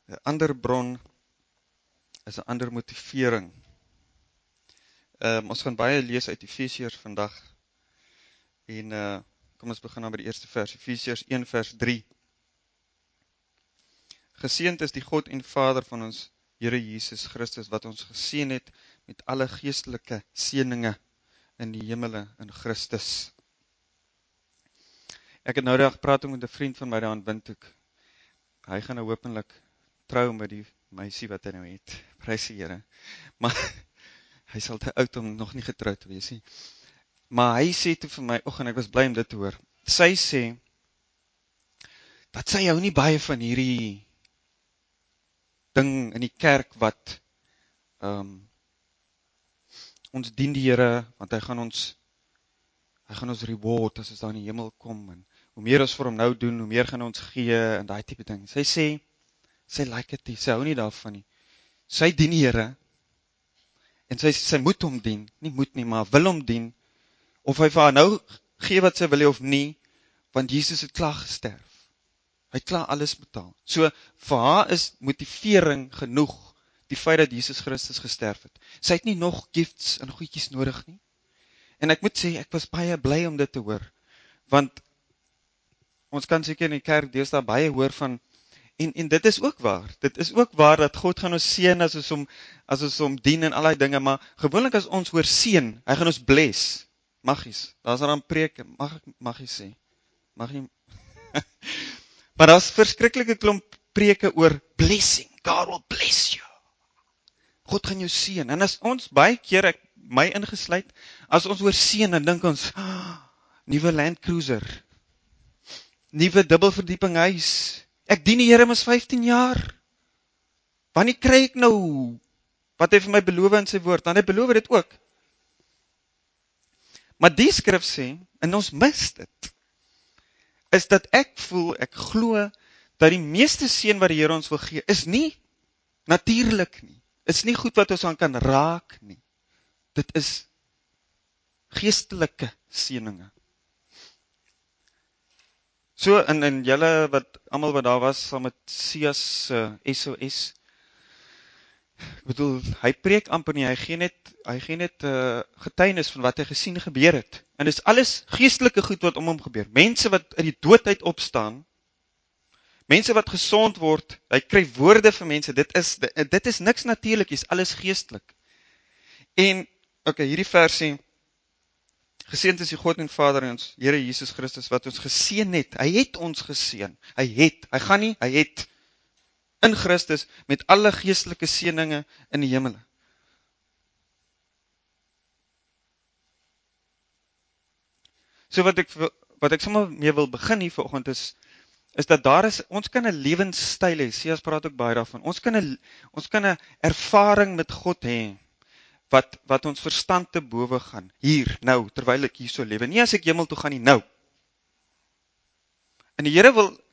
'n ander bron is 'n ander motivering. Ons gaan baie lees uit Efesiërs vandag. En kom ons begin dan by die eerste vers, Efesiërs 1 vers 3. Geseënd is die God en Vader van ons Here Jesus Christus, wat ons geseën het met alle geestelike seëninge in die hemele in Christus. Ek het nou dag praat met 'n vriend van my daar in Windhoek. Hy gaan nou hopelik trou met die meisie wat hy nou het. Prys die Here. Maar hy sal te oud om nog nie getroud te wees nie. Maar hy sê toe vir my, en ek was bly om dit te hoor. Sy sê dat sy hou nie baie van hierdie ding in die kerk wat ons dien die Here, want hy gaan ons reward as ons daar in die hemel kom, en hoe meer ons vir hom nou doen, hoe meer gaan ons gee, en daai tipe ding. Sy sê, sy like het nie, sy hou nie daarvan nie. Sy dien die Here, en sy moet hom dien, nie moet nie, maar wil hom dien, of hy vir haar nou gee wat sy wil hê of nie, want Jesus het klaar gesterf. Hy het klaar alles betaal. So, vir haar is motivering genoeg, die feit dat Jesus Christus gesterf het. Sy het nie nog gifts en goedjies nodig nie. En ek moet sê, ek was baie bly om dit te hoor, want ons kan seker in die kerk deesdae baie hoor van, en dit is ook waar, dat God gaan ons seën as ons hom dien en allerlei dinge, maar gewoonlik as ons hoor seën, hy gaan ons bless, magies, daar is dan preke, magies sê, magie, maar daar is verskriklike klomp preke oor blessing, God will bless you, God gaan jou seën, en as ons baie keer, my ingesluit, as ons hoor seën, dan dink ons, nuwe Land Cruiser, nuwe dubbelverdieping huis, ek dien die Here mos 15 jaar, wanneer kry ek nou, wat hy vir my beloof in sy woord, dan hy beloof dit ook, maar die skrif sê, en ons mis dit, is dat ek glo, dat die meeste seën wat die Here ons wil gee, is nie natuurlik nie, is nie goed wat ons aan kan raak nie, dit is geestelike seëninge. So, en julle almal wat daar was, saam met Sias SOS, ek bedoel, hy preek amper nie, hy gee net getuienis van wat hy gesien gebeur het, en dis alles geestelike goed wat om hom gebeur, mense wat uit die doodheid opstaan, mense wat gesond word, hy kry woorde vir mense, dit is niks natuurlik, is alles geestelik. En, hierdie vers sê, geseënd is die God en Vader en ons Here Jesus Christus, wat ons geseën het, hy het ons geseën, hy het, in Christus, met alle geestelike seëninge in die hemele. So wat ek sommer mee wil begin hier vanoggend is dat ons kan 'n lewenstyl hê, Sias praat ook baie daarvan, ons kan 'n ervaring met God hê, wat ons verstand te bowe gaan, hier, nou, terwyl ek hier so lewe, nie as ek hemel toe gaan nie, nou. En die Here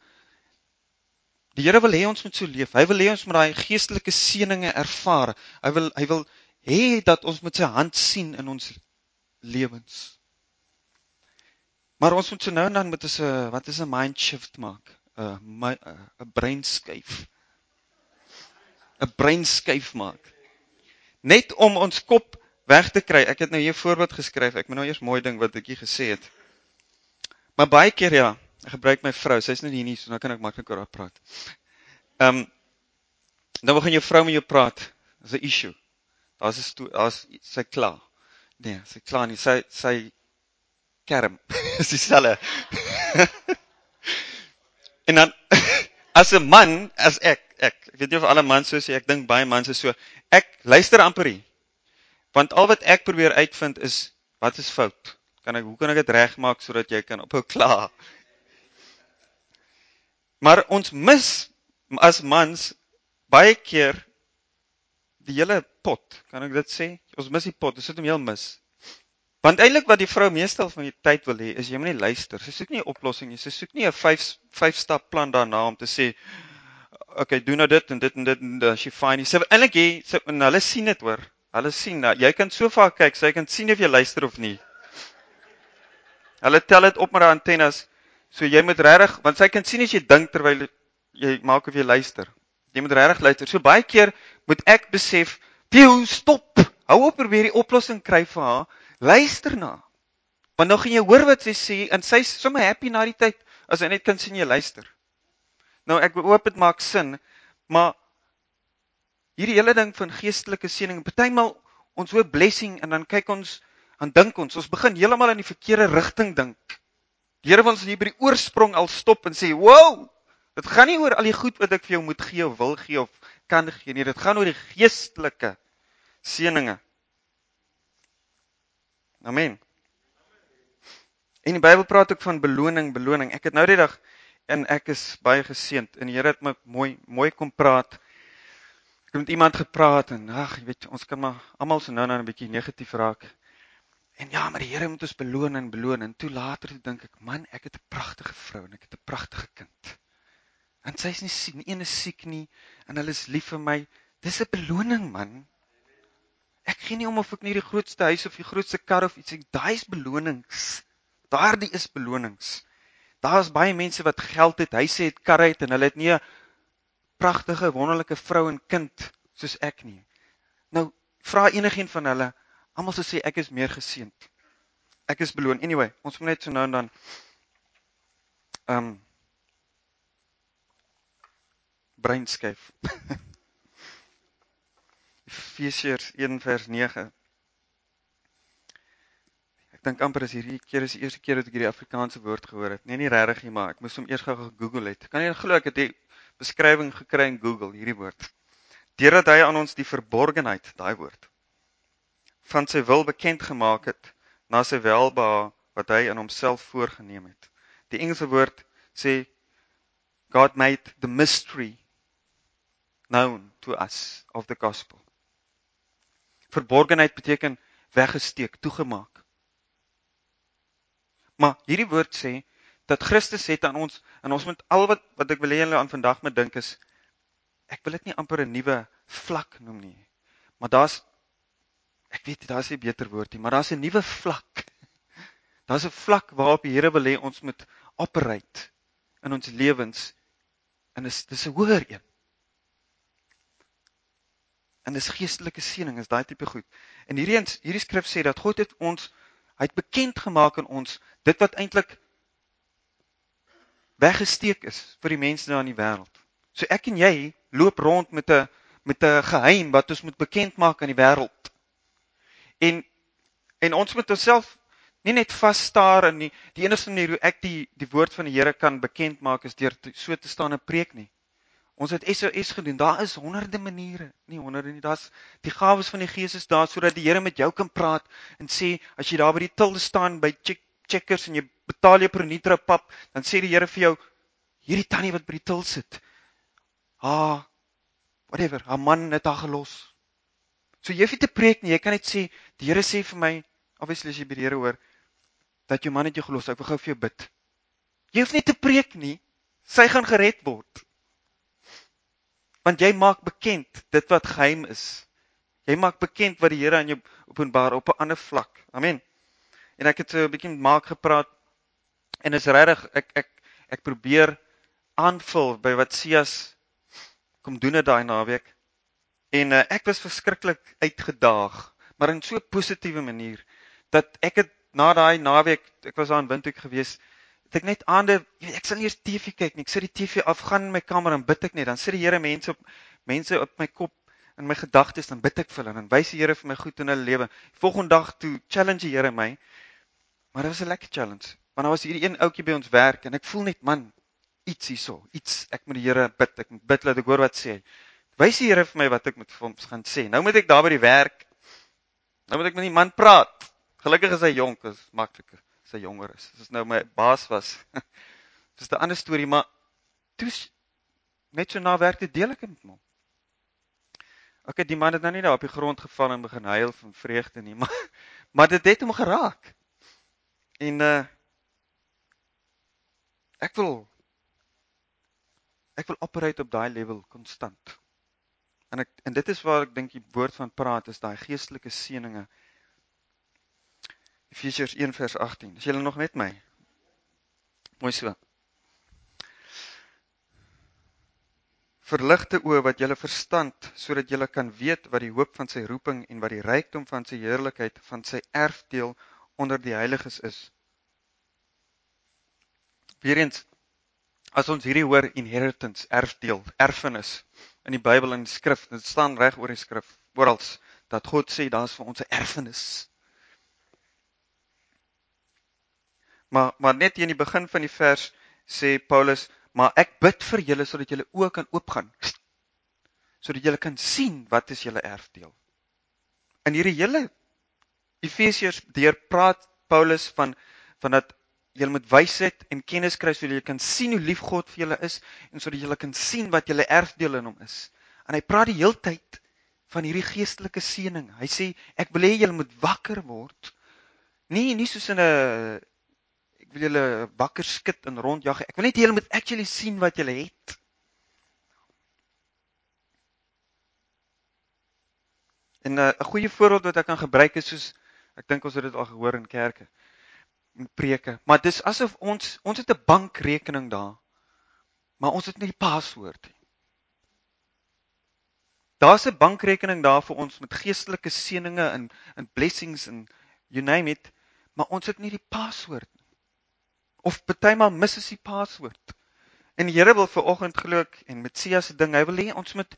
wil hê ons moet so leef, hy wil hê ons moet daai geestelike seëninge ervaar, hy wil hê dat ons met sy hand sien in ons lewens. Maar ons moet so nou en dan met wat is 'n mind shift maak, 'n breinskyf maak, net om ons kop weg te kry. Ek het nou hier 'n voorbeeld geskryf, ek moet nou eers mooi ding wat ek hier gesê het, maar baie keer ja, ek gebruik my vrou, sy is nie hier nie, so nou kan ek maklik oor haar praat. Dan begin jou vrou met jou praat, dis 'n issue, sy klaar, nee, sy klaar nie, sy kerm, is dieselfde. En dan, as 'n man, as ek weet nie of alle mans so sê, ek dink baie mans is so, ek luister amper nie, want al wat ek probeer uitvind is, wat is fout? Hoe kan ek dit regmaak, sodat jy kan ophou kla? Maar ons mis, as mans, baie keer, die hele pot, kan ek dit sê? Ons mis die pot, ons sit hom heel mis. Want eintlik wat die vrou meestal van die tyd wil hê, is jy moet nie luister, sy soek nie 'n oplossing nie, sy soek nie 'n 5-stap plan daarna om te sê, doen nou dit en dit en dit, en dan is jy fine nie. Sy wil eintlik hê, en hulle sien dit hoor, hulle sien, jy kan so vaar kyk, sy kan sien of jy luister of nie. Hulle tel dit op met die antennes, so jy moet regtig, want sy kan sien as jy dink terwyl jy maak of jy luister. Jy moet regtig luister. So baie keer moet ek besef, Theo, stop. Hou op probeer die oplossing kry vir haar. Luister na. Want nou gaan jy hoor wat sy sê en sy's sommer happy na die tyd as hy net kan sien jy luister. Nou ek hoop dit maak sin, maar hierdie hele ding van geestelike seëning, partymal ons hoor blessing en dan kyk ons, dan dink ons begin heeltemal in die verkeerde rigting dink. Die Here wil ons hier by die oorsprong al stop en sê, wow, dit gaan nie oor al die goed wat ek vir jou moet gee of wil gee of kan gee nie, dit gaan oor die geestelike seëninge. Amen. En die Bybel praat ook van beloning. Ek het nou die dag, en ek is baie geseënd, en die Here het my mooi kom praat. Ek het met iemand gepraat, en jy weet, ons kan maar almal so nou 'n bietjie negatief raak. En ja, maar die Here moet ons beloon, en toe later dink ek, man, ek het 'n pragtige vrou, en ek het 'n pragtige kind. En sy is nie siek, nie een is siek nie, en hulle is lief vir my. Dis 'n beloning, man. Ek gee nie om of ek nie die grootste huis of die grootste kar of iets, daai is belonings. Daardie is belonings. Daar is baie mense wat geld het, huise het, karre het, en hulle het nie 'n pragtige, wonderlike vrou en kind soos ek nie. Nou, vra enigiemand van hulle, almal sal sê ek is meer geseënd. Ek is beloon. Anyway, ons moet net so nou en dan breinskyf. Efesiërs 1:9. Ek dink amper is hierdie keer is die eerste keer dat ek hierdie Afrikaanse woord gehoor het. Nee, nie regtig nie, maar ek moes hom eers gou gegoogel het. Kan jy glo ek het die beskrywing gekry in Google, hierdie woord. Deurdat hy aan ons die verborgenheid, daai woord, van sy wil bekend gemaak het, na sy welbehae wat hy in homself voorgeneem het. Die Engelse woord sê, God made the mystery known to us of the gospel. Verborgenheid beteken weggesteek, toegemaak. Maar hierdie woord sê, dat Christus het aan ons, en ons moet al wat ek wil hê julle aan vandag moet dink is, ek wil dit nie amper 'n nuwe vlak noem nie, maar ek weet, daar's nie 'n beter woord nie, maar daar's 'n nuwe vlak. Daar's 'n vlak waarop die Here wil hê ons moet operate in ons lewens, en dis 'n hoër een. En dis geestelike seëning, is daai tipe goed. En hierdie skrif sê dat God het hy het bekend gemaak aan ons, dit wat eintlik weggesteek is vir die mense daar in die wêreld. So ek en jy loop rond met 'n geheim wat ons moet bekend maak aan die wêreld. En ons moet onsself nie net vasstaar in die enigste manier hoe ek die woord van die Here kan bekend maak is deur so te staan en preek nie. Ons het SOS gedoen, daar is honderde maniere, nie honderde nie, daar's die gawes van die Gees is daar, sodat die Here met jou kan praat, en sê, as jy daar by die til staan, by Checkers, en jy betaal jou Pronitra pap, dan sê die Here vir jou, hierdie tannie wat by die til sit, haar man het haar gelos. So jy hoef nie te preek nie, jy kan net sê, die Here sê vir my, obviously as jy by die Here hoor, dat jou man het jou gelos, ek wil gou vir jou bid. Jy hoef nie te preek nie, sy gaan gered word. Want jy maak bekend dit wat geheim is. Jy maak bekend wat die Here aan jou openbaar op 'n ander vlak. Amen. En ek het so 'n bietjie met Mark gepraat, en is regtig, ek probeer aanvul by wat Sias kom doen het daai naweek. En ek was verskriklik uitgedaag, maar in so 'n positiewe manier, dat ek het na daai naweek, ek was daar in Windhoek gewees, het ek net aande, ek sal nie eers TV kyk nie, ek sit die TV af, gaan in my kamer en bid ek net, dan sit die Here mense op my kop, in my gedagtes, dan bid ek vir hulle, en wys die Here vir my goed in hulle lewe. Volgende dag toe challenge die Here my, maar dit was 'n lekker challenge, want daar was hierdie een ouetjie by ons werk, en ek voel net, man, iets hierso, ek moet die Here bid, ek moet bid, laat ek hoor wat sê hy. Wys die Here vir my wat ek moet vir hom gaan sê. Nou moet ek daar by die werk, nou moet ek met die man praat. Gelukkig is hy jonk, is makliker, as hy jonger is. As nou my baas was, dis 'n ander storie, maar toe net so na werk deel ek met hom. Okay, die man het nou nie daar op die grond geval en begin huil van vreugde nie, maar dit het hom geraak. En ek wil operate op daai level konstant. En dit is waar ek dink die woord van praat is, daai geestelike seëninge. Efesiërs 1:18. Is julle nog met my? Mooi so. verligte oë wat julle verstand, sodat julle kan weet wat die hoop van sy roeping en wat die rykdom van sy heerlikheid, van sy erfdeel onder die heiliges is. Weereens, as ons hierdie hoor, inheritance, erfdeel, erfenis, in die Bybel en die skrif, dit staan reg oor die skrif, orals, dat God sê, daar is vir ons 'n erfenis. Maar net hier in die begin van die vers, sê Paulus, maar ek bid vir julle, sodat julle oë kan oopgaan, sodat julle kan sien, wat is julle erfdeel. In hierdie hele Efesiërs deur praat Paulus van dat julle moet wysheid en kennis kry sodat julle kan sien hoe lief God vir julle is en sodat julle kan sien wat julle erfdeel in hom is. En hy praat die hele tyd van hierdie geestelike seëning. Hy sê ek wil hê julle moet wakker word. Nie soos in 'n ek wil julle wakker skud en rondjag. Ek wil net hê julle moet actually sien wat julle het. En 'n goeie voorbeeld wat ek kan gebruik is soos ek dink ons het dit al gehoor in kerke. Preke, maar dis asof ons het 'n bankrekening daar, maar ons het nie die paswoord nie. Daar's 'n bankrekening daar vir ons met geestelike seëninge en blessings en you name it, maar ons het nie die paswoord nie. Of partymal mis ons die paswoord. En die Here wil vanoggend glo ek en met Sia se ding, hy wil hê ons moet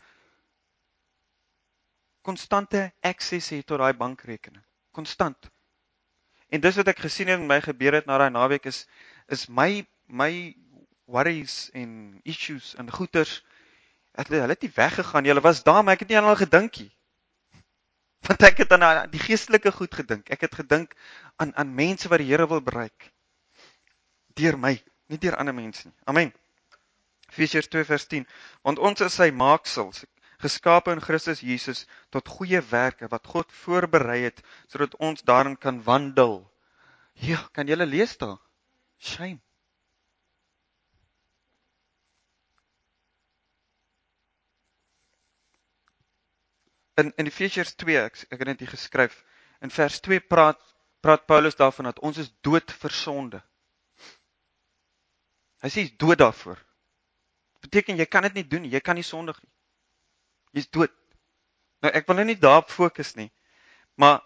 konstante access hê tot daai bankrekening. Konstant. En dis wat ek gesien het en my gebeur het na daai naweek is my worries en issues en goeters, hulle het nie weggegaan, hulle was daar, maar ek het nie aan hulle gedink nie. Want ek het aan die geestelike goed gedink. Ek het gedink aan mense wat die Here wil bereik. Deur my, nie deur ander mense nie. Amen. Efesiërs 2 vers 10. Want ons is sy maaksels, geskape in Christus Jesus tot goeie werke wat God voorberei het sodat ons daarin kan wandel. Ja, kan julle lees daar? Shame. In Efesiërs 2, ek het dit hier geskryf, in vers 2 praat Paulus daarvan dat ons is dood vir sonde. Hy sê jy's dood daarvoor. Beteken jy kan dit nie doen nie, jy kan nie sondig nie. Jy's dood. Nou ek wil nou nie daarop fokus nie, maar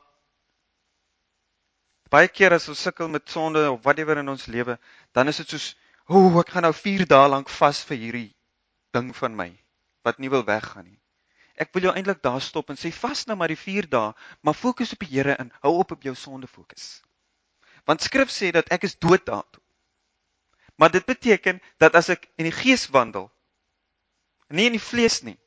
baie keer as ons sukkel met sonde of whatever in ons lewe, dan is dit soos, ek gaan nou 4 dae lank vas vir hierdie ding van my, wat nie wil weggaan nie. Ek wil jou eintlik daar stop en sê, vas nou maar die 4 dae, maar fokus op die Here en hou op jou sonde fokus. Want skrif sê dat ek is dood daartoe. Maar dit beteken dat as ek in die gees wandel, nie in die vlees nie.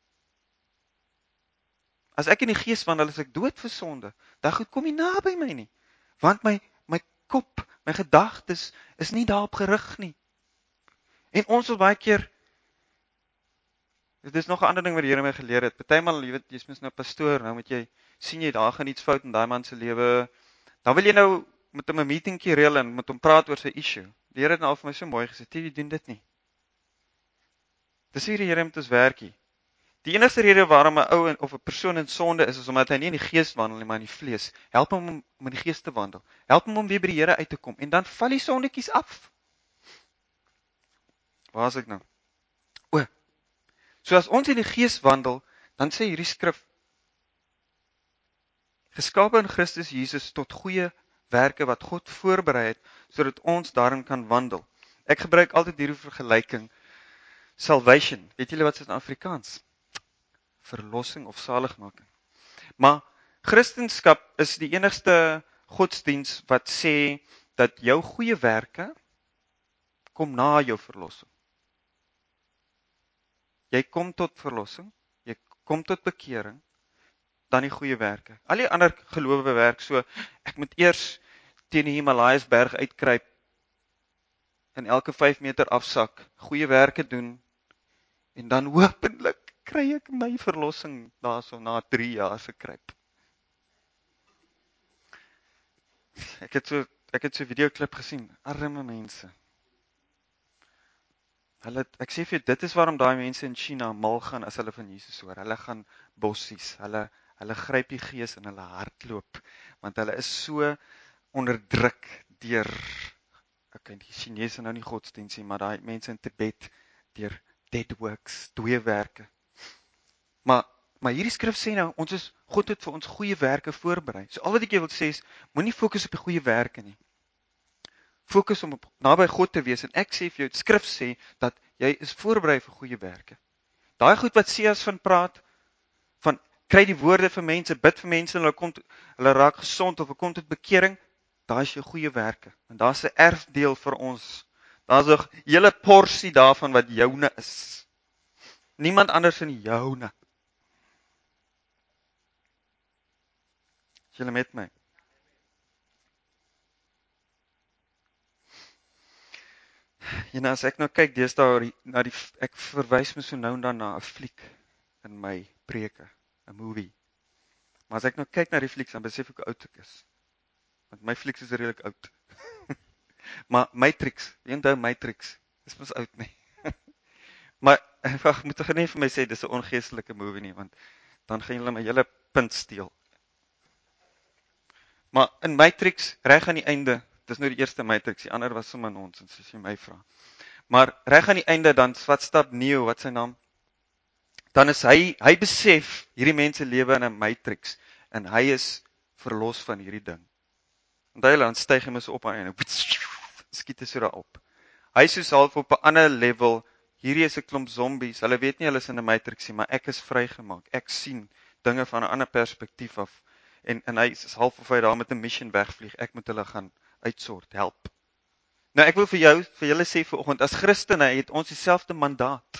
As ek in die gees wandel, is ek dood vir sonde. Dan goed kom nie naby my nie. Want my kop, my gedagtes is nie daarop gerig nie. En ons wil baie keer, dit is nog 'n ander ding wat die Here my geleer het. Partymal, jy weet, jy's mos nou pastoor, nou moet jy sien jy daar gaan iets fout in daai man se lewe. Dan wil jy nou met hom 'n meetingkie reël en met hom praat oor sy issue. Die Here het nou vir my so mooi gesê, jy doen dit nie. Dis hier die Here met ons werkie. Die enigste rede waarom 'n ou of 'n persoon in sonde is omdat hy nie in die gees wandel nie, maar in die vlees. Help hom om in die gees te wandel. Help hom om weer by die Here uit te kom en dan val die sondetjies af. Waar is ek nou? So as ons in die gees wandel, dan sê hierdie skrif, geskape in Christus Jesus tot goeie werke wat God voorberei het, sodat ons daarin kan wandel. Ek gebruik altyd hierdie vergelyking, salvation, weet julle wat is dit in Afrikaans? Verlossing of saligmaking. Maar Christendom is die enigste godsdiens wat sê dat jou goeie werke kom na jou verlossing. Jy kom tot verlossing, jy kom tot bekering, dan die goeie werke. Al die ander gelowe werk so, ek moet eers teen die Himalayasberg uitkruip en elke 5 meter afsak, goeie werke doen en dan hopelik kry ek my verlossing daarso na 3 jaar se kruip. Ek het so 'n videoklip gesien, arme mense. Ek sê vir dit is waarom daai mense in China mal gaan as hulle van Jesus hoor. Hulle gaan bossies, hulle gryp die gees in hulle hardloop, want hulle is so onderdruk deur, ek ken die Chinese nou nie godsdienst nie, maar daai mense in Tibet, deur dead works, dooie werke. Maar hierdie skrif sê nou, God het vir ons goeie werke voorberei. So al wat ek jou wil sê is, moenie fokus op die goeie werke nie. Fokus om naby God te wees, en ek sê vir jou, die skrif sê, dat jy is voorberei vir goeie werke. Daai goed wat Sias van praat, van kry die woorde vir mense, bid vir mense, en hulle raak gesond, of hulle kom tot bekering, daar is jou goeie werke, en daar is 'n erfdeel vir ons, daar is 'n hele porsie daarvan wat joune is, niemand anders in joune. Is julle met my? En as ek nou kyk, ek verwys my so nou en dan na 'n fliek in my preke, 'n movie. Maar as ek nou kyk na die flieks, dan besef ek hoe oud ek is. Want my flieks is redelik oud. Maar Matrix, jy onthou Matrix, dis mos oud nie. Maar wag, moet ek nie vir my sê dis 'n ongeestelike movie nie, want dan gaan julle my hele punt steel. Maar in Matrix, reg aan die einde, dis nou die eerste Matrix, die ander was sommer nonsens as jy my vra. Maar reg aan die einde dan wat stap Neo, wat sy naam? Dan is hy besef hierdie mense lewe in 'n Matrix en hy is verlos van hierdie ding. Onthou jy, dan styg hy mos op aan en skiet hy so daarop. Hy is soos half op 'n ander level. Hierdie is 'n klomp zombies. Hulle weet nie hulle is in 'n Matrix nie, maar ek is vrygemaak. Ek sien dinge van 'n ander perspektief af. En hy is half of hy daar met 'n mission wegvlieg. Ek moet hulle gaan uitsort, help. Nou ek wil vir julle sê vanoggend, as Christene het ons dieselfde mandaat.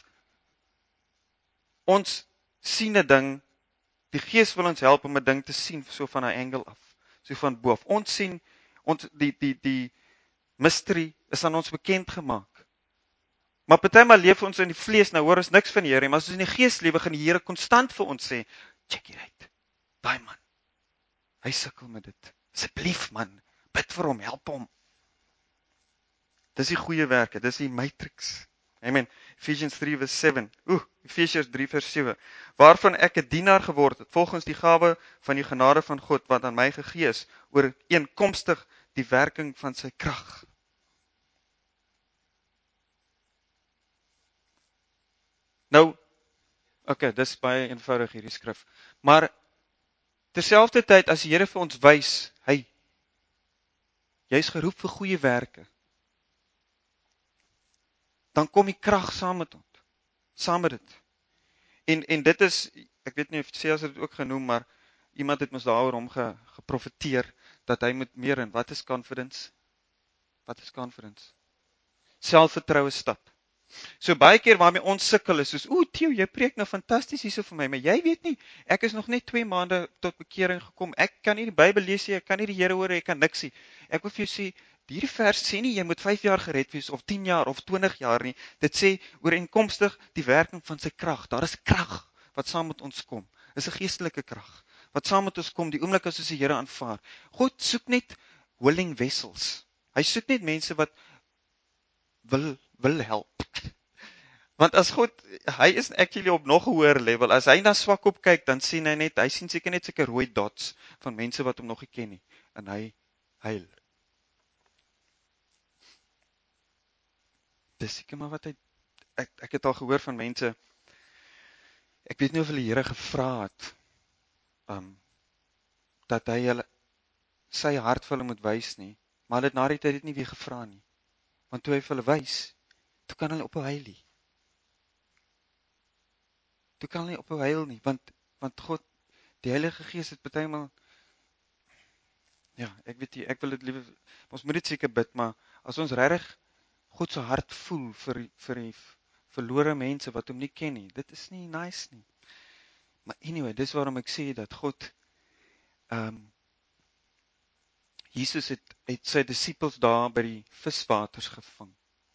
Ons sien 'n ding, die Gees wil ons help om 'n ding te sien so van 'n angle af, so van bo af. Ons sien die mystery is aan ons bekend gemaak. Maar partymal leef ons in die vlees, nou hoor ons niks van die Here, maar as ons in die Gees lewe, gaan die Here konstant vir ons sê, check it out. Daai man. Hy sukkel met dit. Asseblief man, bid vir hom, help hom. Dis die goeie werke, dis die matrix. Amen. Ephesians 3:7. Efesiërs 3:7. Waarvan ek 'n dienaar geword het, volgens die gawe van die genade van God wat aan my gegee is, ooreenkomstig die werking van sy krag. Nou, okay, dis baie eenvoudig hierdie skrif. Maar terselfdertyd as die Here vir ons wys, jy's geroep vir goeie werke. Dan kom die krag saam met dit. En dit is, ek weet nie of Sias het dit ook genoem, maar iemand het mos daaroor hom geprofeteer, dat hy moet meer in, wat is confidence? Selfvertroue stap. So baie keer waarmee ons sukkel is, soos, Theo, jy preek nou fantasties hierso vir my, maar jy weet nie, ek is nog net 2 maande tot bekering gekom, ek kan nie die Bybel lees nie, ek kan nie die Here hoor, ek kan niks nie. Ek wil vir jou sê, hierdie vers sê nie, jy moet 5 jaar gered wees, of 10 jaar, of 20 jaar nie, dit sê, ooreenkomstig die werking van sy krag, daar is krag, wat saam met ons kom, is 'n geestelike krag, wat saam met ons kom, die oomblik as ons die Here aanvaar. God soek net willing vessels, hy soek net mense wat wil help. Want as God, hy is actually op nog 'n hoër level, as hy na swak op kyk, dan sien hy sien seker net sulke rooi dots, van mense wat hom nog nie ken nie, en hy huil. Dis seker maar wat ek het al gehoor van mense, ek weet nie of hulle die Here gevra het, dat hy sy hart vir hulle moet wys nie, maar hulle het na die tyd dit nie weer gevra nie, want toe hy vir hulle wys, toe kan hulle ophou huil nie. Toe kan hulle nie ophou huil nie, want God, die Heilige Gees het partymal, ja, ek weet nie, ek wil dit liewe, ons moet dit seker bid, maar as ons regtig God se hart voel vir die verlore mense wat hom nie ken nie, dit is nie nice nie. Maar anyway, dis waarom ek sê dat God, Jesus het sy disippels daar by die viswaters gevang.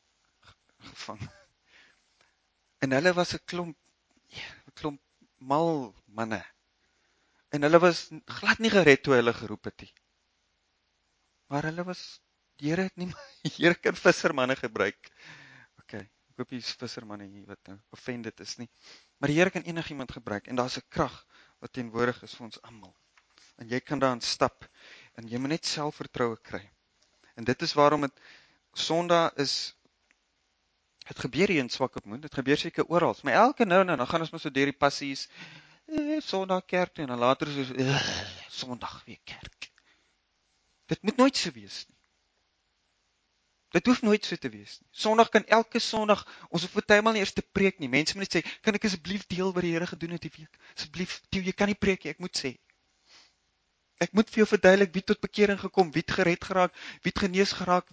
En hulle was 'n klomp mal manne. En hulle was glad nie gered toe hulle geroep het nie. Maar hulle was, die Here het nie, die Here kan vissermanne gebruik. Okay, ek hoop die vissermanne hier wat nou offended is nie. Maar die Here kan enigiemand gebruik, en daar's 'n krag wat teenwoordig is vir ons almal. En jy kan daarin stap, en jy moet net selfvertroue kry. En dit is waarom Sondag is Het gebeur hier in Swakopmund, dit gebeur seker oral, maar elke nou en dan gaan ons maar so deur die passies, Sondag kerk toe, en dan later is ons, Sondag weer kerk. Dit moet nooit so wees nie. Dit hoef nooit so te wees nie. Sondag kan elke Sondag, ons hoef partymal nie eers te preek nie. Mense moet net sê, kan ek asseblief deel wat die Here gedoen het die week? Asseblief, jy kan nie preek nie, ek moet sê. Ek moet vir jou verduidelik wie tot bekering gekom, wie het gered geraak, wie het genees geraak,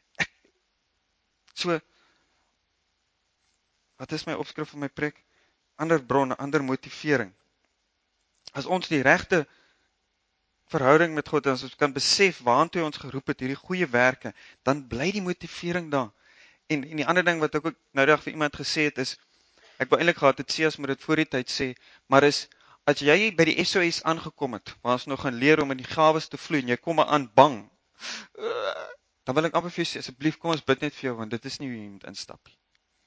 so, wat is my opskrif van my preek? Ander bronne, ander motivering. As ons die regte verhouding met God, as ons kan besef waartoe ons geroep het, hierdie goeie werke, dan bly die motivering daar. En die ander ding wat ek ook nou dag vir iemand gesê het is, ek wou eintlik gehad het Seas moet dit voor die tyd sê, maar is, as jy by die SOS aangekom het, waar ons nog gaan leer om in die gawes te vloei, en jy kom maar aan bang, dan wil ek amper vir jou sê, asseblief kom ons bid net vir jou, want dit is nie hoe jy moet instap nie.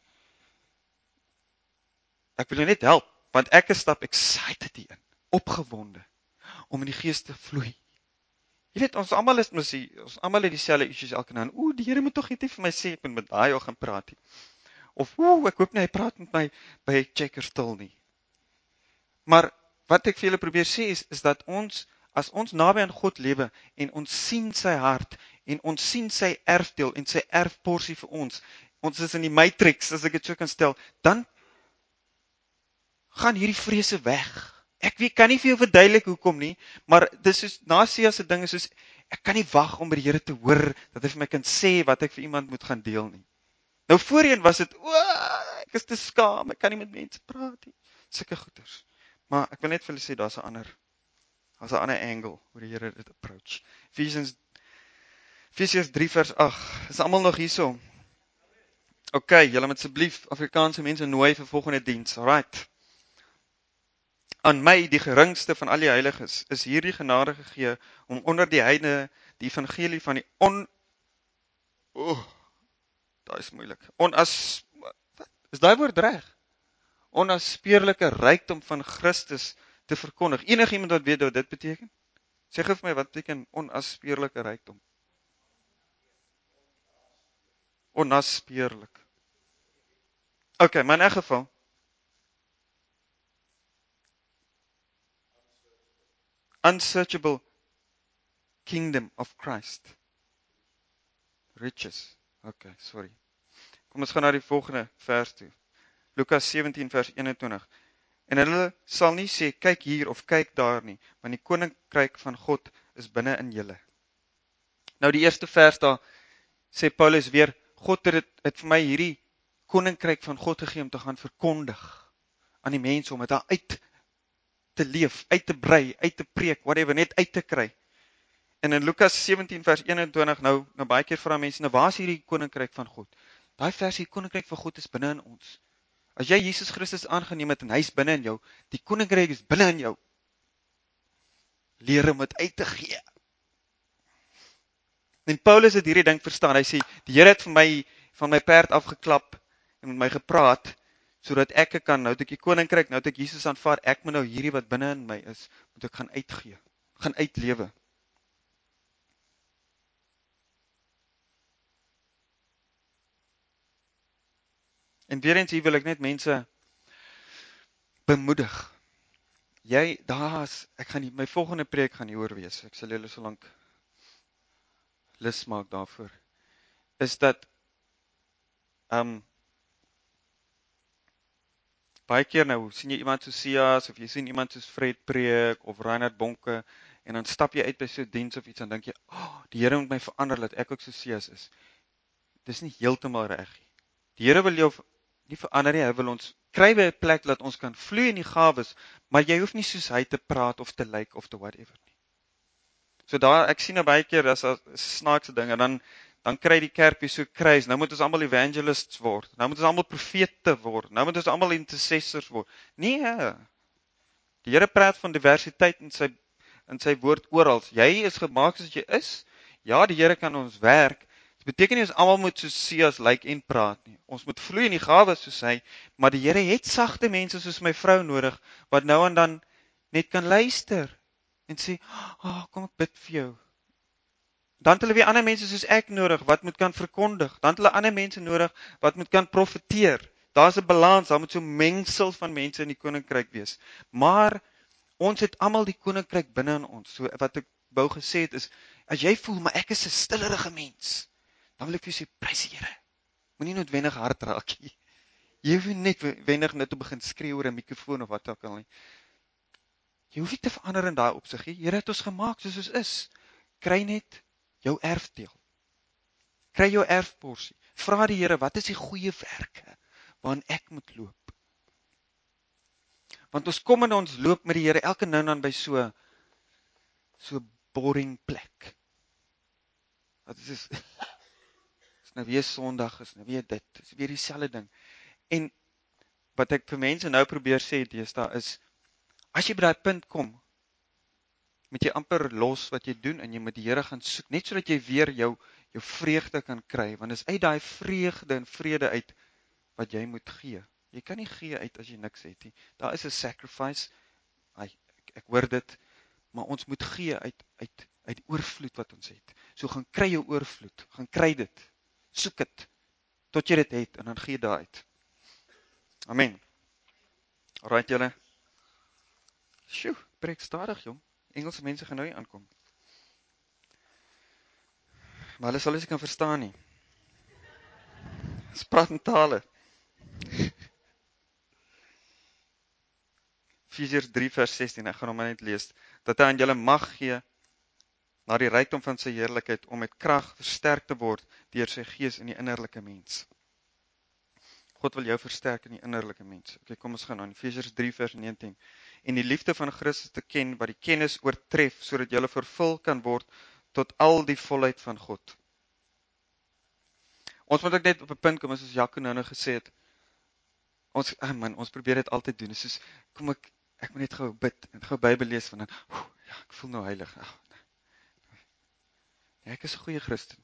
Ek wil jou net help, want ek stap excited hierin, opgewonde, om in die gees te vloei. Jy weet, ons almal het dieselfde issues elke nou, die Here moet tog net vir my sê, ek moet met daai ou gaan praat nie. Of, ek hoop nie, hy praat met my by Checkerstil nie. Maar, wat ek vir julle probeer sê is dat ons, as ons naby aan God lewe, en ons sien sy hart, en ons sien sy erfdeel, en sy erfporsie vir ons is in die matrix, as ek dit so kan stel, dan gaan hierdie vrese weg. Ek kan nie vir jou verduidelik hoekom nie, maar dis soos, na Seas se ding is soos, ek kan nie wag om by die Here te hoor, dat hy vir my kan sê, wat ek vir iemand moet gaan deel nie. Nou voorheen was dit, ek is te skaam, ek kan nie met mense praat nie, sulke goeters. Maar ek wil net vir julle sê, daar's 'n ander angle, hoe die Here dit approach. Efesiërs 3 vers 8, is almal nog hierso? Ok, julle moet asseblief Afrikaanse mense nooi vir volgende diens, alright. Aan my, die geringste van al die heiliges, is hierdie genade gegee, om onder die heidene die evangelie van die daai is moeilik, is daai woord reg? Onaspeurlike rykdom van Christus te verkondig. Enigiemand wat weet wat dit beteken? Sê gou vir my, wat beteken onaspeurlike rykdom? Onaspeurlik. Ok, maar in 'n geval, unsearchable kingdom of Christ. Riches. Ok, sorry. Kom ons gaan na die volgende vers toe. Lukas 17 vers 21. En hulle sal nie sê, kyk hier of kyk daar nie, want die koninkryk van God is binne in julle. Nou die eerste vers daar, sê Paulus weer, God het vir my hierdie koninkryk van God gegee om te gaan verkondig aan die mense, om het daar uit te leef, uit te brei, uit te preek, whatever, net uit te kry. En in Lukas 17 vers 21, nou baie keer vra mense, nou waar is hierdie koninkryk van God? Daai vers, die koninkryk van God is binne in ons. As jy Jesus Christus aangeneem het en hy is binne in jou, die koninkryk is binne in jou. Leer om het uit te gee. En Paulus het hierdie ding verstaan, hy sê, die Here het vir my van my perd afgeklap en met my gepraat, sodat ek kan, nou het ek die koninkryk, nou het ek Jesus aanvaar, ek moet nou hierdie wat binne in my is, moet ek gaan uitgee, gaan uitlewe. En weer eens hier wil ek net mense bemoedig. My volgende preek gaan hieroor wees, ek sal julle so lank lus maak daarvoor, is dat, baie keer nou, sien jy iemand soos Seas, of jy sien iemand soos Fred preek, of Reinhard Bonke, en dan stap jy uit by so diens of iets, en dan dink jy, die Here moet my verander, dat ek ook soos Seas is. Dis nie heeltemal reg nie. Die Here wil jou nie verander nie, hy wil ons kry by 'n plek, dat ons kan vloei in die gawes, maar jy hoef nie soos hy te praat, of te lyk, of te whatever nie. So daar, ek sien nou baie keer, as snaakse dinge, dan kry die kerk weer so kruis, nou moet ons almal evangelists word, nou moet ons almal profete word, nou moet ons almal intercessors word. Nee, die Here praat van diversiteit in sy woord oral. Jy is gemaak soos jy is, ja, die Here kan ons werk, dit beteken nie ons almal moet soos Seas lyk en praat nie, ons moet vloei in die gawes soos hy, maar die Here het sagte mense soos my vrou nodig, wat nou en dan net kan luister, en sê, kom ek bid vir jou, Dan het hulle weer ander mense soos ek nodig wat moet kan verkondig. Dan het hulle ander mense nodig wat moet kan profeteer. Daar's 'n balans, daar moet so 'n mengsel van mense in die koninkryk wees. Maar ons het almal die koninkryk binne in ons. So wat ek wou gesê het is, as jy voel maar ek is 'n stillerige mens, dan wil ek vir jou sê prys die Here. Moenie noodwendig hard raak nie. Jy hoef nie net wendig net te begin skree oor 'n mikrofoon of wat ook al nie. Jy hoef nie te verander in daai opsig nie. Here het ons gemaak soos ons is. Kry net jou erfdeel. Kry jou erfporsie. Vra die Here, wat is die goeie werke waarin ek moet loop? Want ons kom en ons loop met die Here elke nou en dan by so boring plek. Wat is nou weer Sondag, is nou weer dit, is weer dieselfde ding. En wat ek vir mense nou probeer sê deesdae is, as jy by daai punt kom, moet jy amper los wat jy doen en jy moet die Here gaan soek, net sodat jy weer jou vreugde kan kry, want is uit daai vreugde en vrede uit wat jy moet gee. Jy kan nie gee uit as jy niks het nie. Daar is 'n sacrifice. Ek hoor dit, maar ons moet gee uit oorvloed wat ons het. So gaan kry jou oorvloed, gaan kry dit. Soek dit tot jy dit het en dan gee daar uit. Amen. Alright julle. Sjoe, preek stadig jong. Engelse mense gaan nou nie aankom. Maar hulle sal nie kan verstaan nie. Ons praat in tale. Efesiërs 3 vers 16, ek gaan hom net lees. Dat hy aan julle mag gee na die rykdom van sy heerlikheid om met krag versterk te word deur sy gees in die innerlike mens. God wil jou versterk in die innerlike mens. Okay, kom ons gaan aan Efesiërs 3 vers 19. En die liefde van Christus te ken wat die kennis oortref sodat jy vervul kan word tot al die volheid van God. Ons moet ook net op 'n punt kom, soos Jaco nou gesê het. Ons probeer dit altyd doen. Soos kom ek moet net gou bid en gou Bybel lees van dan ja, ek voel nou heilig. Ja, ek is 'n goeie Christen.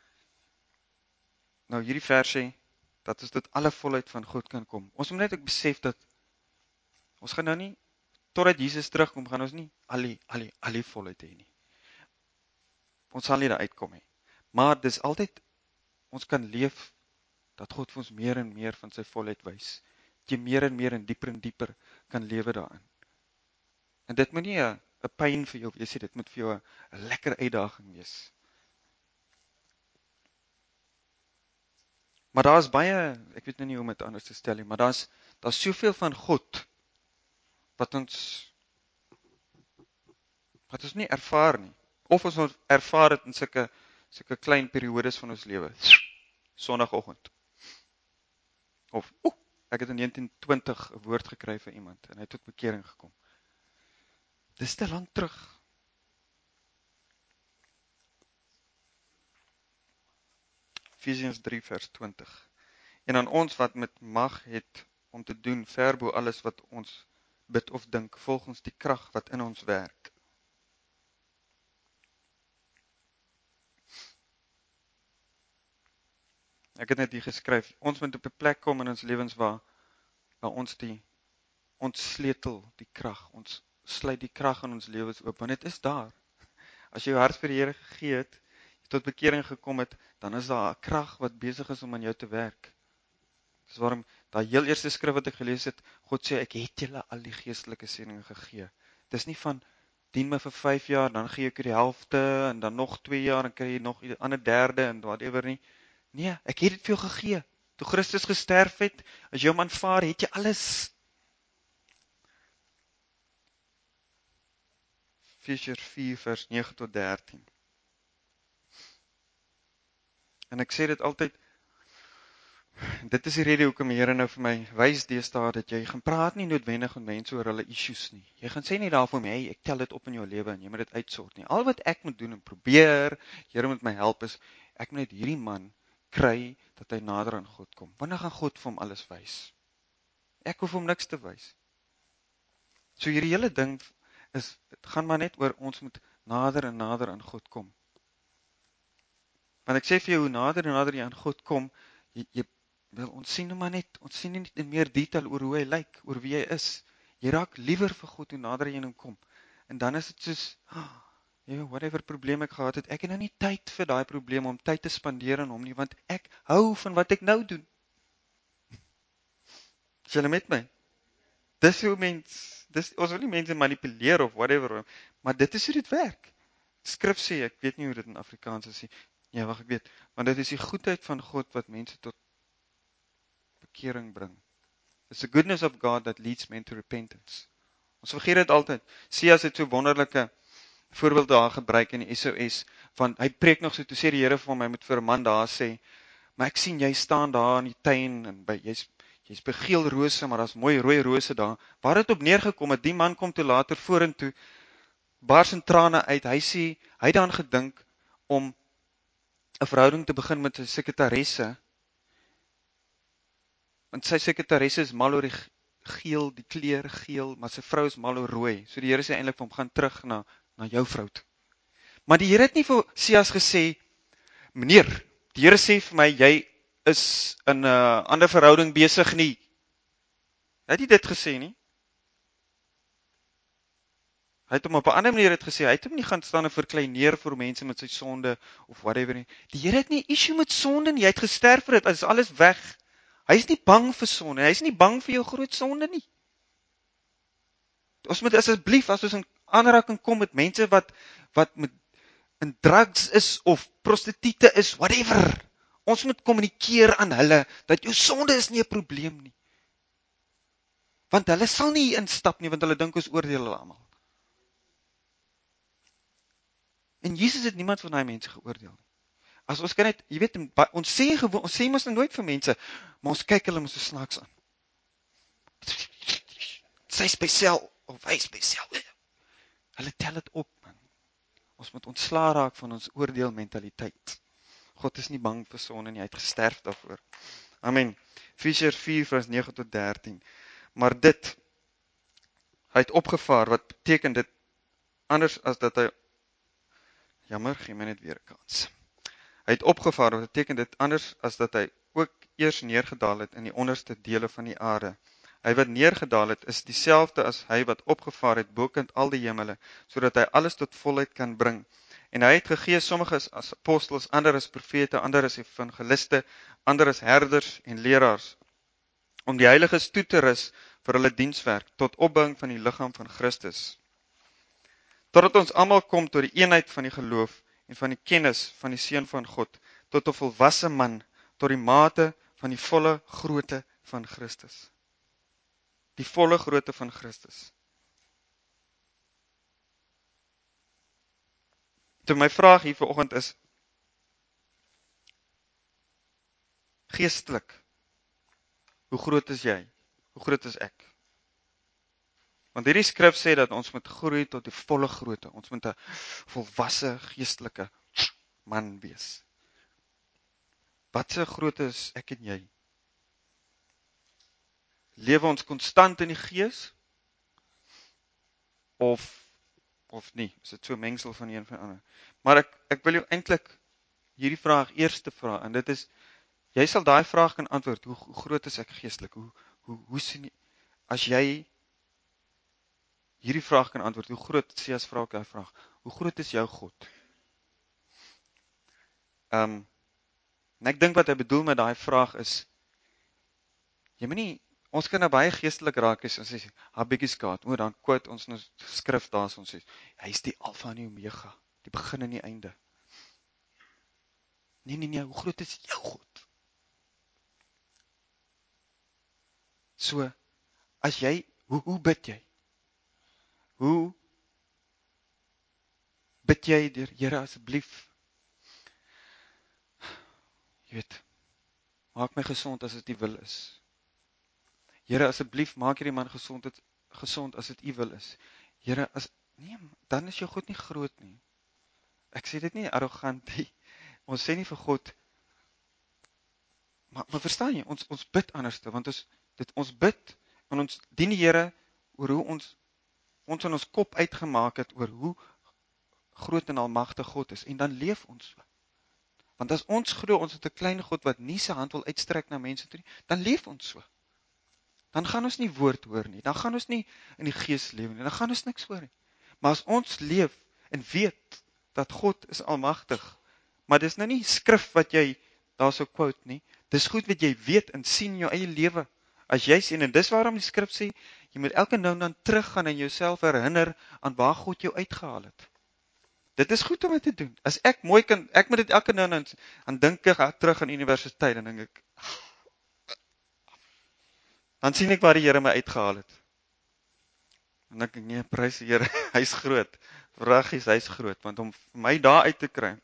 Nou hierdie vers sê dat ons tot alle volheid van God kan kom. Ons moet net ook besef dat ons gaan nou nie totdat Jesus terugkom, gaan ons nie al die volheid hê nie. Ons sal nie daar uitkom nie. Maar dis altyd ons kan leef dat God vir ons meer en meer van sy volheid wys. Dat jy meer en meer en dieper kan lewe daarin. En dit moet nie 'n pyn vir jou wees, dit moet vir jou 'n lekker uitdaging wees. Maar daar is baie, ek weet nou nie hoe om dit anders te stel nie, maar daar's soveel van God wat ons nie ervaar nie. Of ons ervaar dit in sulke klein periodes van ons lewe. Sondagoggend. Of ek het in 1920 'n woord gekry vir iemand en hy het tot bekering gekom. Dis te lank terug. Efesiërs 3 vers 20. En aan ons wat met mag het om te doen ver bo alles wat ons bid of dink, volgens die krag wat in ons werk. Ek het net hier geskryf, ons moet op 'n plek kom in ons lewens waar ons sleutel die krag, ons sluit die krag in ons lewens oop, want dit is daar. As jy jou hart vir die Here gegee het, jy tot bekering gekom het, dan is daar 'n krag wat besig is om aan jou te werk. Dis waarom daai heel eerste skrif wat ek gelees het, God sê ek het julle al die geestelike seëninge gegee. Dis nie van dien my vir 5 jaar, dan gee ek die helfte en dan nog 2 jaar en kry jy nog 'n ander derde en whatever nie. Nee, ek het dit vir jou gegee. Toe Christus gesterf het, as jy hom aanvaar, het jy alles. Efesiërs 4 vers 9 tot 13. En ek sê dit altyd, dit is die rede hoekom die Here nou vir my wys deesdae dat jy gaan praat nie noodwendig met mense oor hulle issues nie. Jy gaan sê nie daarvoor my, hey, ek tel dit op in jou lewe en jy moet dit uitsort nie. Al wat ek moet doen en probeer, Here moet my help is, ek moet net hierdie man kry dat hy nader aan God kom. Wanneer gaan God vir hom alles wys? Ek hoef hom niks te wys. So hierdie hele ding is, dit gaan maar net oor ons moet nader en nader aan God kom. Want ek sê vir jou, hoe nader en nader jy aan God kom, ons sien hom maar net, ons sien nie in meer detail oor hoe hy lyk, oor wie hy is. Jy raak liewer vir God hoe nader jy hom kom. En dan is dit soos, whatever probleem ek gehad het, ek het nou nie tyd vir daai probleem om tyd te spandeer aan hom nie, want ek hou van wat ek nou doen. Is julle met my? Dis hoe ons wil nie mense manipuleer of whatever, maar dit is hoe dit werk. Skrif sê, ek weet nie hoe dit in Afrikaans is nie. Ja, wag, ek weet, want dit is die goedheid van God wat mense tot bekering bring. It's the goodness of God that leads men to repentance. Ons vergeet dit altyd. Sias het so wonderlike voorbeeld daar gebruik in die SOS, van hy preek nog so, toe sê die Here vir hom, hy moet vir 'n man daar sê, maar ek sien jy staan daar in die tuin, en jy's by geel rose, maar daar's mooi rooi rose daar. Waar het op neergekom het, die man kom toe later vorentoe, bars in trane uit, hy sê, hy het dan gedink om 'n verhouding te begin met sy sekretaresse, want sy sekretaresse is mal oor die geel, die kleur geel, maar sy vrou is mal oor rooi. So die Here sê eintlik vir hom, gaan terug na jou vrou toe. Maar die Here het nie vir Sias gesê, meneer, die Here sê vir my, jy is in 'n ander verhouding besig nie. Hy het nie dit gesê nie. Hy het hom op 'n ander manier gesê, hy het hom nie gaan staan en verkleineer vir mense met sy sonde, of whatever nie. Die Here het nie 'n issue met sonde nie, hy het gesterf vir dit, is alles weg. Hy is nie bang vir sonde, hy is nie bang vir jou groot sonde nie. Ons moet asseblief, as ons in aanraking kom met mense wat met in drugs is, of prostituie is, whatever, ons moet kommunikeer aan hulle, dat jou sonde is nie 'n probleem nie. Want hulle sal nie instap nie, want hulle dink ons oordeel hulle almal. En Jesus het niemand van daai mense geoordeel nie. As ons kan net, jy weet, ons sê mos nooit vir mense, maar ons kyk hulle mos so snaaks aan. Sy is by sel, of hy is by sel. Hulle tel dit op, man. Ons moet ontslaa raak van ons oordeelmentaliteit. God is nie bang vir sonde nie, hy het gesterf daarvoor. Amen. Efesiërs 4 vers 9 tot 13. Maar dit, hy het opgevaar, wat beteken dit anders as dat hy, jammer, gee my net weer 'n kans. Hy het opgevaar, wat beteken dit anders as dat hy ook eers neergedaal het in die onderste dele van die aarde. Hy wat neergedaal het, is dieselfde as hy wat opgevaar het bokant al die hemele, sodat hy alles tot volheid kan bring. En hy het gegee, sommige as apostels, ander as profete, ander as evangeliste, ander as herders en leraars, om die heiliges toe te rus vir hulle dienswerk, tot opbouing van die liggaam van Christus. Totdat ons almal kom tot die eenheid van die geloof en van die kennis van die Seun van God, tot 'n volwasse man, tot die mate van die volle grootte van Christus. Die volle grootte van Christus. So my vraag hier vanoggend is, geestelik, hoe groot is jy? Hoe groot is ek? Want hierdie skrif sê dat ons moet groei tot die volle grootte. Ons moet 'n volwasse geestelike man wees. Wat se grootte is ek en jy? Lewe ons konstant in die gees? Of nie? Is dit so 'n mengsel van een van ander? Maar ek wil jou eintlik hierdie vraag eerste vra, en dit is, jy sal daai vraag kan antwoord, hoe groot is ek geestelik? Hoe sien jy, as jy hierdie vraag kan antwoord, hoe groot, sê as vra ek daai vraag, hoe groot is jou God? En ek dink wat hy bedoel met daai vraag is, jy moet nie, ons kan nou baie geestelik raak, as ons sê, how big is God? Dan quote ons nou skrif daar, ons sê, hy is die alfa en die omega, die begin en die einde. Nee, hoe groot is jou God? So, as jy, hoe bid jy? Hoe bid jy deur, Here asseblief, jy weet, maak my gesond as dit U wil is. Here asseblief, maak hierdie man gesond as dit U wil is. Here, nee, dan is jou God nie groot nie. Ek sê dit nie arrogant nie. Ons sê nie vir God, maar verstaan jy, ons bid anders te, want ons bid, en ons dien die Here oor hoe ons in ons kop uitgemaak het, oor hoe groot en almagtig God is, en dan leef ons so. Want as ons glo, ons het 'n klein God wat nie sy hand wil uitstrek na mense toe nie, dan leef ons so. Dan gaan ons nie woord hoor nie, dan gaan ons nie in die gees leef nie, dan gaan ons niks hoor nie. Maar as ons leef en weet dat God is almagtig. Maar dis nou nie skrif wat jy daar so quote nie. Dis goed wat jy weet en sien in jou eie lewe. As jy sien, en dis waarom die skrif sê, jy moet elke nou en dan teruggaan en jouself herinner aan waar God jou uitgehaal het. Dit is goed om dit te doen. As ek mooi kan, ek moet dit elke nou en dan dink ek terug aan universiteit, en dink ek, dan sien ek waar die Here my uitgehaal het. En dan dink ek, nee, prys die Here, hy's groot. Vragies, hy's groot, want om vir my daar uit te kry,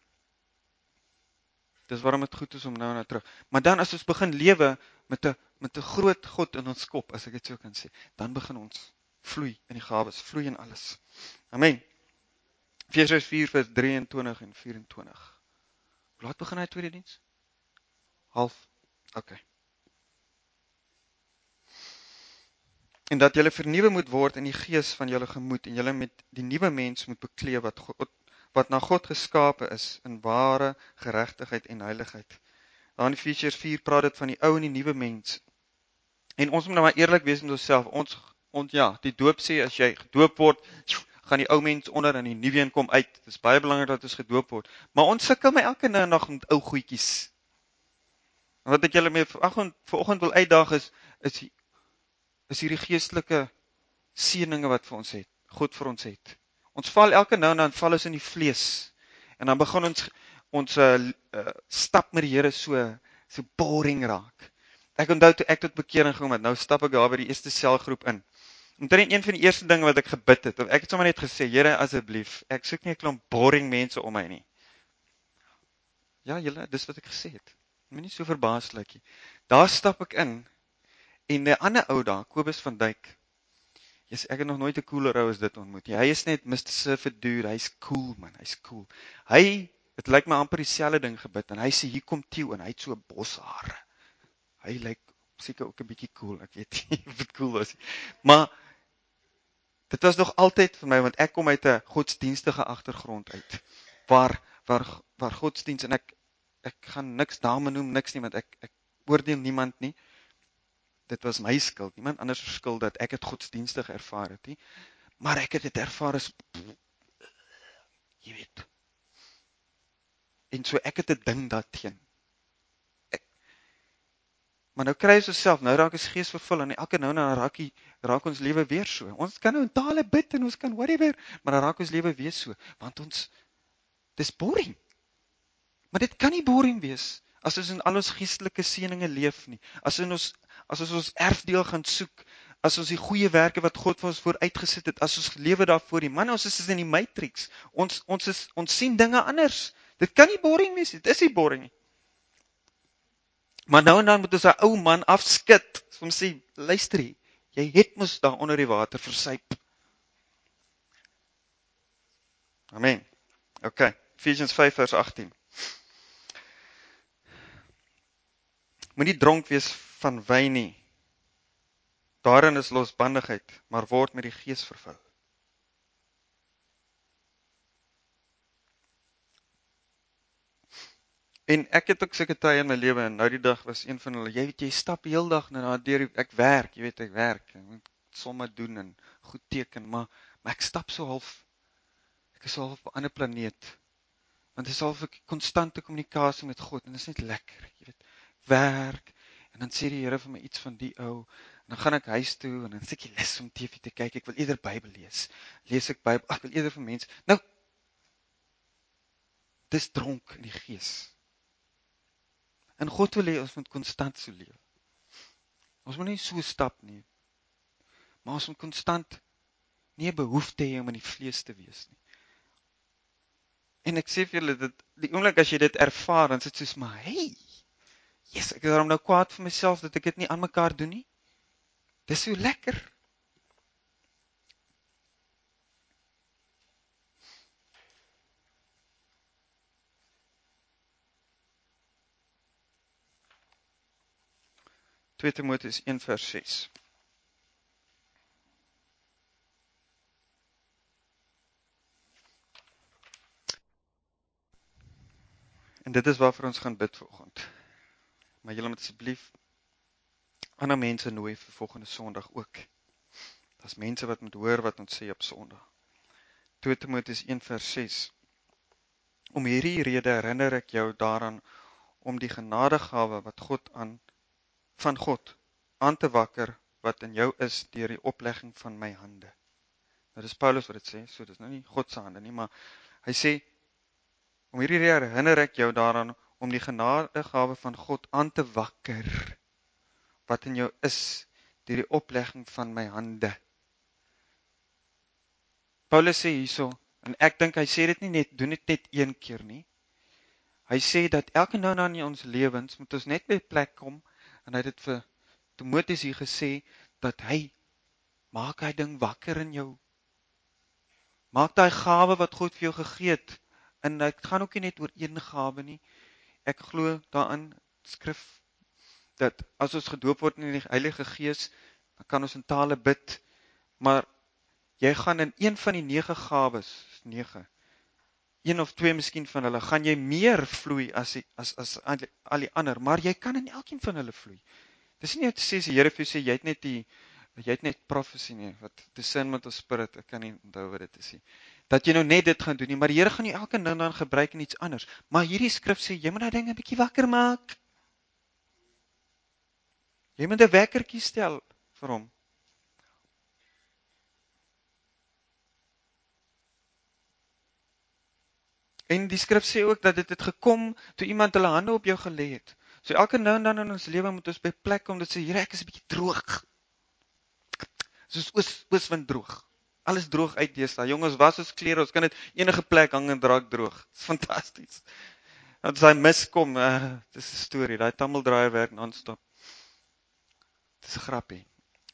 dis waarom dit goed is om nou en dan terug. Maar dan as ons begin lewe met 'n groot God in ons kop, as ek dit so kan sê, dan begin ons vloei in die gawes, vloei in alles. Amen. Efesiërs 4 vers 23 en 24. Hoe laat begin hy tweede diens? 12:30. Okay. En dat julle vernuwe moet word in die gees van julle gemoed en julle met die nuwe mens moet beklee wat na God geskape is in ware geregtigheid en heiligheid. Daar in Efesiërs 4 praat dit van die ou en die nuwe mens. En ons moet nou maar eerlik wees met onsself. Ja, die doop sê as jy gedoop word, gaan die ou mens onder en die nuwe een kom uit. Dit is baie belangrik dat ons gedoop word. Maar ons sukkel my elke nou en dag met ou goedjies. En wat ek julle mee vanoggend wil uitdaag is hierdie geestelike seëninge wat vir ons het, God vir ons het. Ons val elke nou en dan val ons in die vlees. En dan begin ons stap met die Here so boring raak. Ek onthou toe ek tot bekering gekom het, nou stap ek daar by die eerste selgroep in. Omtrent een van die eerste dinge wat ek gebid het, of ek het sommer net gesê, Here asseblief, ek soek nie 'n klomp boring mense om my nie. Ja, julle, dis wat ek gesê het. Moenie so verbaas lyk nie. Daar stap ek in, en 'n ander ou daar, Kobus van Dijk, ek het nog nooit 'n cooler ou as dit ontmoet. Hy is net Mr. Surfer dude, hy's cool man, hy's cool. Het lyk my amper dieselfde ding gebid, en hy sê, hier kom Theo, en hy het so boshare. Hy lyk seker ook 'n bietjie cool, ek weet nie of dit cool was nie. Maar, dit was nog altyd vir my, want ek kom uit 'n godsdienstige agtergrond uit, waar godsdienst, en ek gaan niks name noem, niks nie, want ek oordeel niemand nie. Dit was my skuld, niemand anders skuld dat ek het godsdienstig ervaar het nie, maar ek het dit ervaar as, jy weet, en so ek het 'n ding daarteen. Maar nou kry ons osself, nou raak ons gees vervul, en elke nou en dan raak ons lewe weer so. Ons kan nou in tale bid, en ons kan whatever, maar dan raak ons lewe weer so, want dis boring. Maar dit kan nie boring wees, as ons in al ons geestelike seëninge leef nie, as ons erfdeel gaan soek, as ons die goeie werke wat God vir ons vooruitgesit het, as ons lewe daarvoor, die man, ons is in die matrix, ons sien dinge anders, dit kan nie boring wees, dit is nie boring nie. Maar nou en dan moet ons 'n ou man afskit, soms sê, luister hier, jy het mos daar onder die water versuip. Amen. Okay, Ephesians 5 vers 18. Moenie dronk wees van wyn nie. Daarin is losbandigheid, maar word met die gees vervul. En ek het ook sulke tye in my lewe, en nou die dag was een van hulle, jy weet, jy stap die hele dag na deur, ek werk, jy weet, ek moet somme doen en goed teken, maar ek stap so half, ek is so half op 'n ander planeet, want dit is half 'n konstante kommunikasie met God, en dit is net lekker, jy weet, werk, en dan sê die Here vir my iets van die ou, en dan gaan ek huis toe, en dan sit ek lus om TV te kyk, ek wil eerder Bybel lees ek Bybel, ek wil eerder vir mense, nou, dis dronk in die gees. En God wil hê ons moet konstant so leef. Ons moet nie so stap nie, maar ons moet konstant nie 'n behoefte hê om in die vlees te wees nie. En ek sê vir julle, die oomblik as jy dit ervaar, dan sit soos, maar hey, yes, ek is daarom nou kwaad vir myself, dat ek dit nie aan mekaar doen nie. Dis so lekker. Tweede Timoteus 1 vers 6. En dit is waarvoor ons gaan bid vanoggend. Maar julle moet asseblief ander mense nooi vir volgende Sondag ook. Daar's mense wat moet hoor wat ons sê op Sondag. 2 Timoteus 1 vers 6. Om hierdie rede herinner ek jou daaraan om die genadegawe van God aan te wakker wat in jou is deur die oplegging van my hande. Nou dis Paulus wat dit sê, so dis nou nie God se hande nie, maar hy sê om hierdie rede herinner ek jou daaraan om die genadegawe van God aan te wakker wat in jou is deur die oplegging van my hande. Paulus sê hierso, en ek dink hy sê dit nie net, doen dit net een keer nie. Hy sê dat elke nou en dan in ons lewens moet ons net by 'n plek kom, en hy het dit vir Timoteus hier gesê, dat hy maak hy ding wakker in jou. Maak daai gawe wat God vir jou gegee het, en dit gaan ook nie net oor een gawe nie. Ek glo daarin, skrif, dat as ons gedoop word in die Heilige Gees, dan kan ons in tale bid, maar jy gaan in een van die 9 gawes, 9, een of 2 miskien van hulle, gaan jy meer vloei as al die ander, maar jy kan in elkeen van hulle vloei. Dis nie net te sê, as die Here vir jou sê, jy het net prophecy nie, wat discernment of spirit, ek kan nie onthou wat dit is nie, dat jy nou net dit gaan doen nie, maar die Here gaan jou elke nou en dan gebruik in iets anders, maar hierdie skrif sê, jy moet daai ding 'n bietjie wakker maak, jy moet 'n wekkertjie stel vir hom. En die skrif sê ook dat dit het gekom toe iemand hulle hande op jou gelê het. So elke nou en dan in ons lewe moet ons by plek kom dat sê, Here, ek is 'n bietjie droog. Soos ooswind droog. Alles droog uit deesdae. Jongens, was ons klere, ons kan dit enige plek hang en draak droog. Dis fantasties. As hy miskom, dis 'n storie. Daai tummeldraaier werk non-stop. Dis 'n grappie.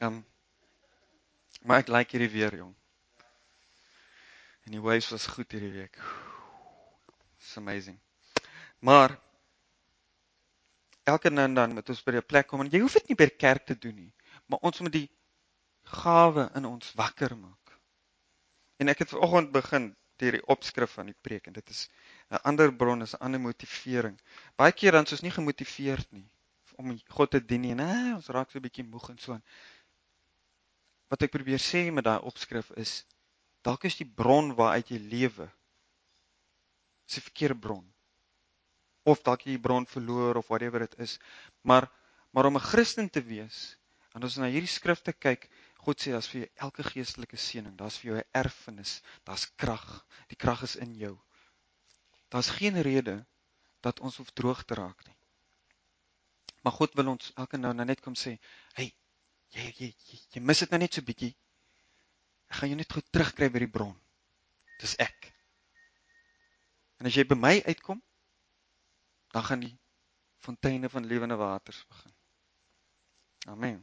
Maar ek like hierdie weer, jong. En die waves was goed hierdie week. It's amazing. Maar elke nou en dan moet ons by die plek kom, en jy hoef dit nie by die kerk te doen nie, maar ons moet die gawe in ons wakker maak. En ek het vanoggend begin deur die opskrif van die preek, en dit is 'n ander bron, is 'n ander motivering. Baie keer dan is ons nie gemotiveerd nie om God te dien nie, en ons raak so 'n bietjie moeg en so aan. Wat ek probeer sê met daai opskrif is, dalk is die bron waaruit jy lewe, is die verkeerde bron. Of dalk jy die bron verloor, of whatever dit is. Maar om 'n Christen te wees, en as ons na hierdie skrifte kyk, God sê, daar's vir jou elke geestelike seëning, daar's vir jou 'n erfenis, daar's krag, die krag is in jou. Daar's geen rede dat ons hoef droog te raak nie. Maar God wil ons elke nou net kom sê, hey, jy mis dit nou net so bietjie, ek gaan jou net goed terugkry by die bron, dis ek. En as jy by my uitkom, dan gaan die fonteine van lewende waters begin. Amen.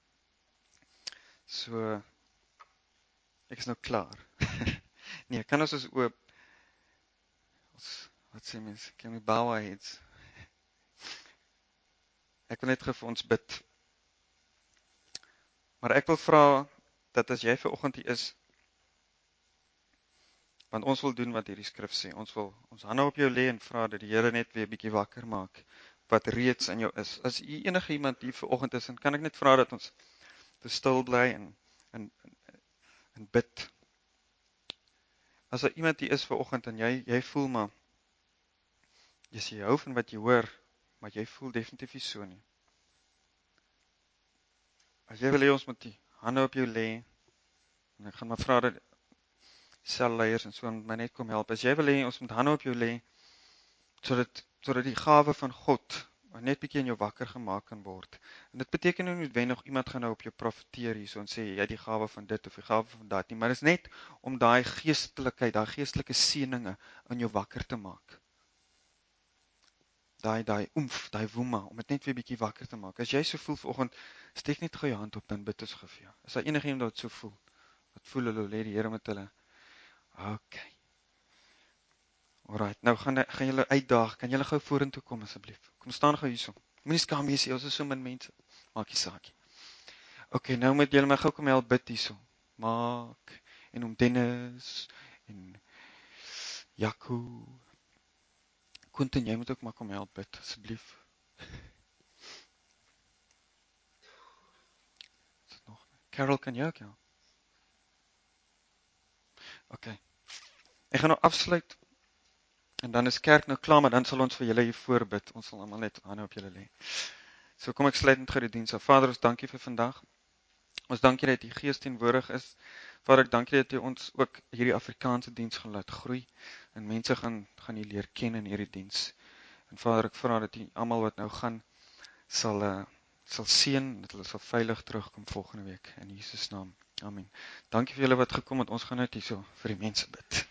So, ek is nou klaar. Nee, kan ons oop, wat sê mens, can we bow our heads? Ek wil net vir ons bid. Maar ek wil vra, dat as jy vanoggend hier is, want ons wil doen wat hierdie skrif sê, ons wil ons hande op jou lê en vra dat die Here net weer 'n bietjie wakker maak, wat reeds in jou is. As enige iemand hier vanoggend is, dan kan ek net vra dat ons te stil bly en bid. As daar iemand hier is vanoggend en jy voel maar, jy hou van wat jy hoor, maar jy voel definitief nie so nie. As jy wil hê ons moet die hande op jou lê, en ek gaan maar vra dat selleiers en so my net kom help. As jy wil hê ons moet hande op jou lê, sodat die gawe van God net bietjie in jou wakker gemaak kan word. En dit beteken nie noodwendig iemand gaan nou op jou profeteer hierso en sê jy die gawe van dit of die gawe van dat nie, maar dit is net om daai geestelikheid, daai geestelike seëninge in jou wakker te maak. Daai oomf, daai woema, om dit net weer bietjie wakker te maak. As jy so voel vanoggend, steek net gou jou hand op, dan bid ons vir jou. Is daar enigiemand wat so voel? Wat voel hulle, lê die Here met hulle? Okay. Alright, nou gaan julle uitdaag. Kan julle gou vorentoe kom asseblief? Kom staan gou hierso. Moenie skaam wees nie, ons is so min mense. Maak nie saak nie. Okay, nou moet julle my gou kom help bid hierso. Maak en om Dennis en Jaco. Quentin, jy moet ook maar kom help bid asseblief. Is dit nog? Carol, kan jy ook help? Okay. Ek gaan nou afsluit, en dan is kerk nou klaar, maar dan sal ons vir julle hier voorbid. Ons sal almal net hande op julle lê. So kom ek sluit met gou die diens af. Vader, ons dankie vir vandag. Ons dankie dat die Gees teenwoordig is. Vader, ek dankie dat U ons ook hierdie Afrikaanse diens gaan laat groei, en mense gaan U leer ken in hierdie diens. En Vader, ek vra dat U almal wat nou gaan, sal seën, dat hulle sal veilig terugkom volgende week, in Jesus naam. Amen. Dankie vir julle wat gekom het, ons gaan net hierso vir die mense bid.